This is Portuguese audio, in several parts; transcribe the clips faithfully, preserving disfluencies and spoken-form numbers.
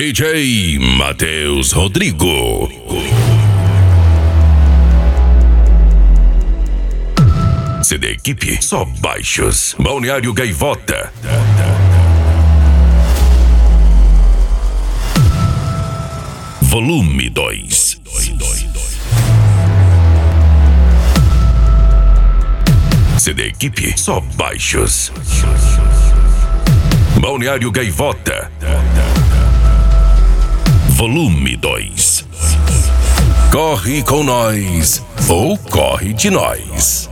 D J Matheus Rodrigo. C D Equipe, só baixos. Balneário Gaivota. Volume dois. C D Equipe, só baixos. Balneário Gaivota. Volume dois. Corre com nós ou corre de nós.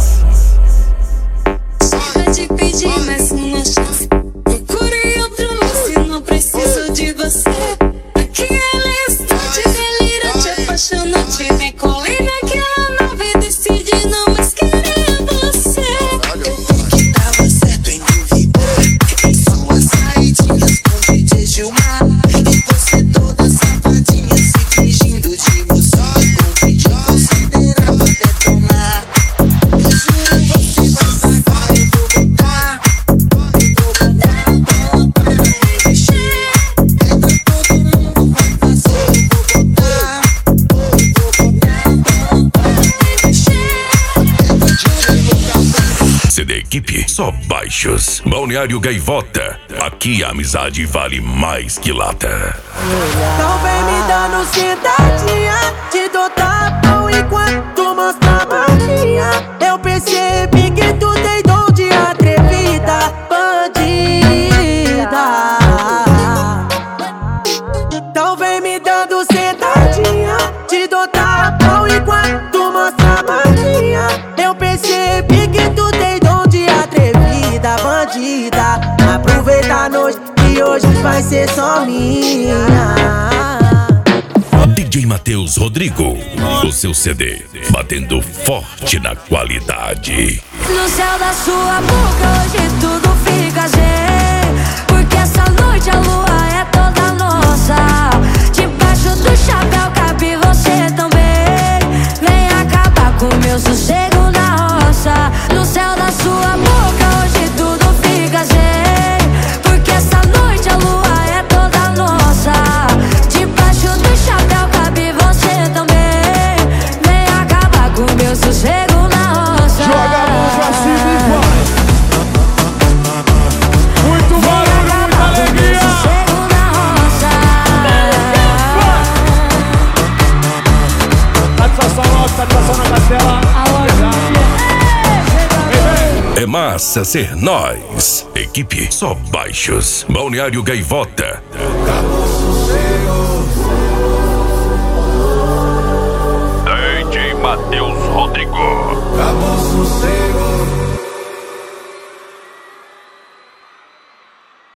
Só vai te pedir mais uma chance. Procure outro lance, não preciso de você. Aqui ela está de delirante, apaixonante. Me colei naquela nave, decide não mais querer você. Eu vi que tava certo em duvidar. Em suas saídas com D J Gilmar. E você toda safadinha se fingindo de moça. Com vídeo considerava detonar. Eu juro você vai sacar, eu vou botar. Eu vou botar a bola pra mexer. Entra todo mundo vai fazer, eu vou botar. Eu vou botar a bola pra mexer. C D Equipe, só baixos. Balneário Gaivota. Aqui a amizade vale mais que lata. Então vem me dando sentadinha, te dou tapão enquanto mostra a marquinha. Eu percebi que tu tem dom de atrevida, bandida. Então vem me dando sentadinha, te dou tapão enquanto mostra a marquinha. Eu percebi que tu tem dom de atrevida, bandida. Aproveita a noite que hoje vai ser só minha. D J Matheus Rodrigo, o seu C D, batendo forte na qualidade. No céu da sua boca hoje tudo fica zen. Porque essa noite a lua é toda nossa. Debaixo do chapéu cabe você também. Vem acabar com meu sossego na roça. No céu da sua boca hoje tudo fica zen. Porque essa noite a lua é toda nossa. Debaixo do chapéu cabe você também. Vem acabar com meu sossego na roça. Joga a mão pra cima e vai. Muito barulho, muita alegria. Satisfação alta, satisfação na castela. É massa ser nós. Equipe, só baixos. Balneário Gaivota. D J Matheus